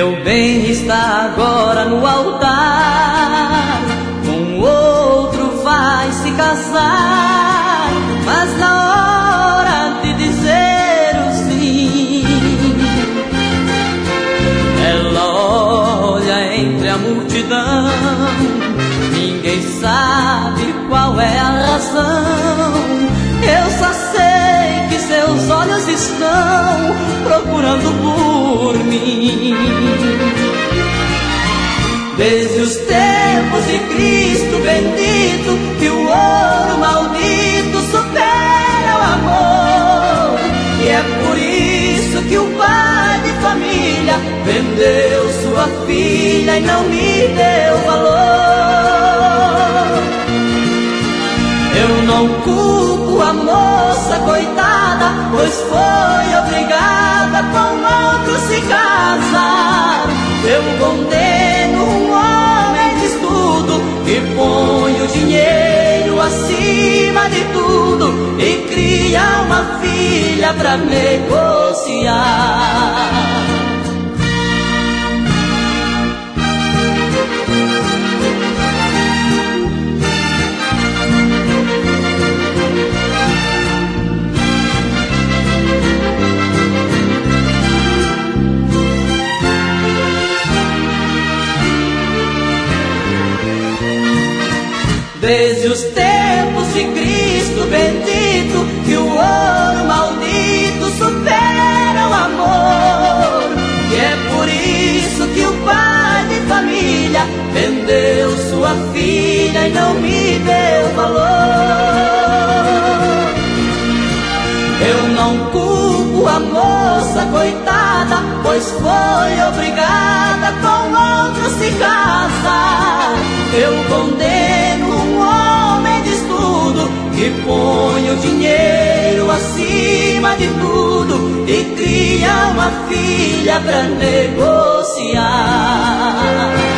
Meu bem está agora no altar, com outro vai se casar, mas na hora de dizer o sim, ela olha entre a multidão, ninguém sabe qual é a razão. Eu só sei que seus olhos estão procurando por mim. Desde os tempos de Cristo bendito, que o ouro maldito supera o amor. E é por isso que o pai de família vendeu sua filha e não me deu valor. Eu não culpo a moça coitada, pois foi obrigada com outro se casar. Eu condeno um homem de estudo que põe o dinheiro acima de tudo e cria uma filha pra negociar. Desde os tempos de Cristo bendito, que o ouro maldito supera o amor. E é por isso que o pai de família vendeu sua filha e não me deu valor. Eu não culpo a moça coitada, pois foi obrigada com outro se casar. Eu condeno um homem de estudo que põe o dinheiro acima de tudo e cria uma filha pra negociar.